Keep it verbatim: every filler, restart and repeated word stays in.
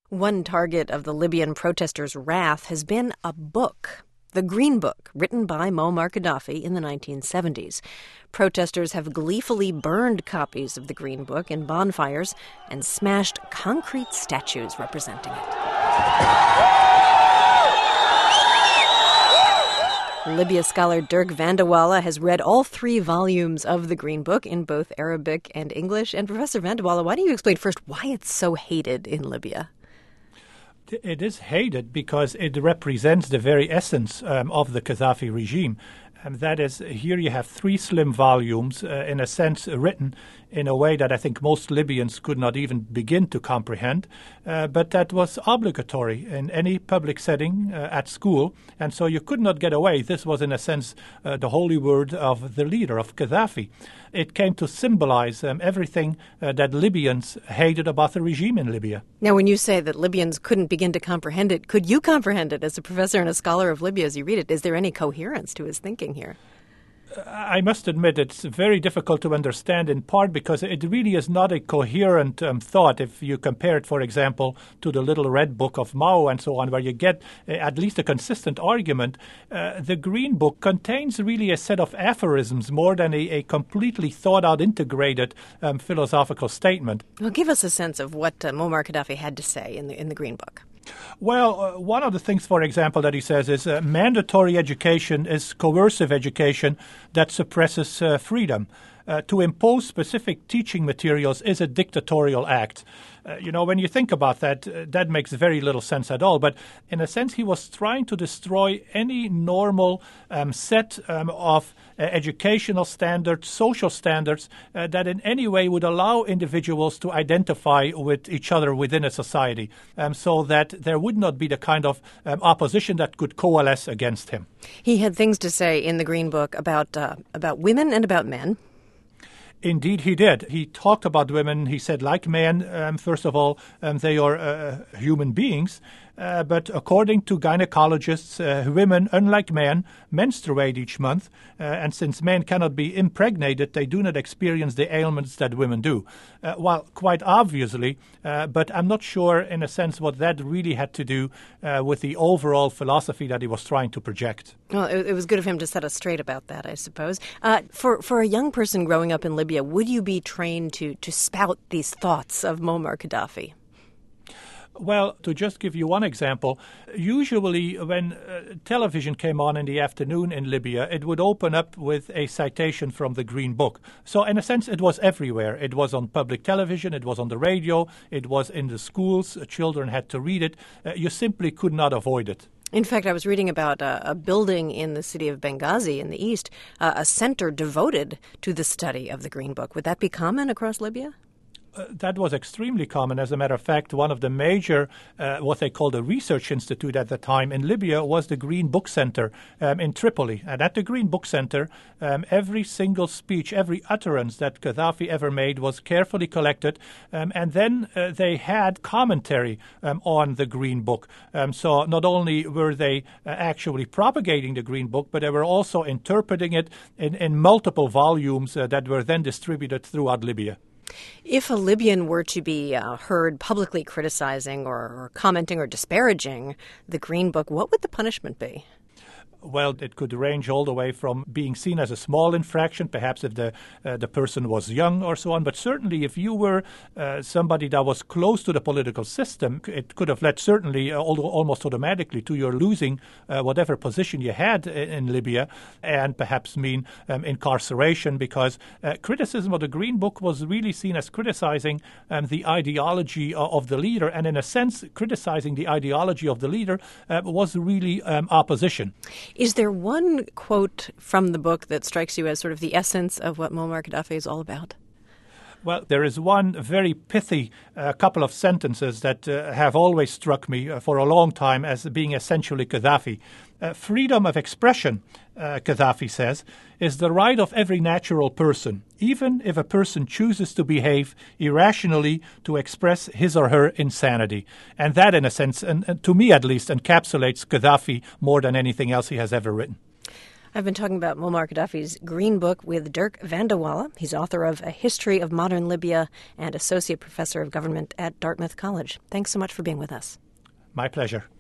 One target of the Libyan protesters' wrath has been a book, The Green Book, written by Muammar Gaddafi in the nineteen seventies. Protesters have gleefully burned copies of The Green Book in bonfires and smashed concrete statues representing it. Libya scholar Dirk Vandewalla has read all three volumes of The Green Book in both Arabic and English. And Professor Vandewalla, why don't you explain first why it's so hated in Libya? It is hated because it represents the very essence um, of the Gaddafi regime. And that is, here you have three slim volumes, uh, in a sense, written in a way that I think most Libyans could not even begin to comprehend, uh, but that was obligatory in any public setting uh, at school, and so you could not get away. This was, in a sense, uh, the holy word of the leader, of Gaddafi. It came to symbolize um, everything uh, that Libyans hated about the regime in Libya. Now, when you say that Libyans couldn't begin to comprehend it, could you comprehend it as a professor and a scholar of Libya as you read it? Is there any coherence to his thinking here? I must admit it's very difficult to understand, in part because it really is not a coherent um, thought if you compare it, for example, to the Little Red Book of Mao and so on, where you get uh, at least a consistent argument. Uh, the Green Book contains really a set of aphorisms more than a, a completely thought-out, integrated um, philosophical statement. Well, give us a sense of what uh, Muammar Gaddafi had to say in the, in the Green Book. Well, uh, one of the things, for example, that he says is uh, mandatory education is coercive education that suppresses uh, freedom. Uh, to impose specific teaching materials is a dictatorial act. Uh, you know, when you think about that, uh, that makes very little sense at all. But in a sense, he was trying to destroy any normal um, set um, of uh, educational standards, social standards, uh, that in any way would allow individuals to identify with each other within a society, um, so that there would not be the kind of um, opposition that could coalesce against him. He had things to say in the Green Book about uh, about women and about men. Indeed, he did. He talked about women. He said, like men, um, first of all, um, they are uh, human beings. Uh, but according to gynecologists, uh, women, unlike men, menstruate each month. Uh, and since men cannot be impregnated, they do not experience the ailments that women do. Uh, well, quite obviously, uh, but I'm not sure, in a sense, what that really had to do uh, with the overall philosophy that he was trying to project. Well, it, it was good of him to set us straight about that, I suppose. Uh, for, for a young person growing up in Libya, would you be trained to, to spout these thoughts of Muammar Gaddafi? Well, to just give you one example, usually when uh, television came on in the afternoon in Libya, it would open up with a citation from the Green Book. So in a sense, it was everywhere. It was on public television, it was on the radio, it was in the schools. Children had to read it. Uh, you simply could not avoid it. In fact, I was reading about a, a building in the city of Benghazi in the east, uh, a center devoted to the study of the Green Book. Would that be common across Libya? Uh, that was extremely common. As a matter of fact, one of the major, uh, what they called a research institute at the time in Libya was the Green Book Center um, in Tripoli. And at the Green Book Center, um, every single speech, every utterance that Gaddafi ever made was carefully collected. Um, and then uh, they had commentary um, on the Green Book. Um, so not only were they uh, actually propagating the Green Book, but they were also interpreting it in, in multiple volumes uh, that were then distributed throughout Libya. If a Libyan were to be uh, heard publicly criticizing or, or commenting or disparaging the Green Book, what would the punishment be? Well, it could range all the way from being seen as a small infraction, perhaps if the uh, the person was young or so on. But certainly if you were uh, somebody that was close to the political system, it could have led certainly uh, almost automatically to your losing uh, whatever position you had in, in Libya, and perhaps mean um, incarceration, because uh, criticism of the Green Book was really seen as criticizing um, the ideology of, of the leader. And in a sense, criticizing the ideology of the leader uh, was really um, opposition. Is there one quote from the book that strikes you as sort of the essence of what Muammar Gaddafi is all about? Well, there is one very pithy uh, couple of sentences that uh, have always struck me uh, for a long time as being essentially Gaddafi. Uh, freedom of expression, uh, Gaddafi says, is the right of every natural person, even if a person chooses to behave irrationally to express his or her insanity. And that, in a sense, and, and to me at least, encapsulates Gaddafi more than anything else he has ever written. I've been talking about Muammar Gaddafi's Green Book with Dirk van de Wallen. He's author of A History of Modern Libya and Associate Professor of Government at Dartmouth College. Thanks so much for being with us. My pleasure.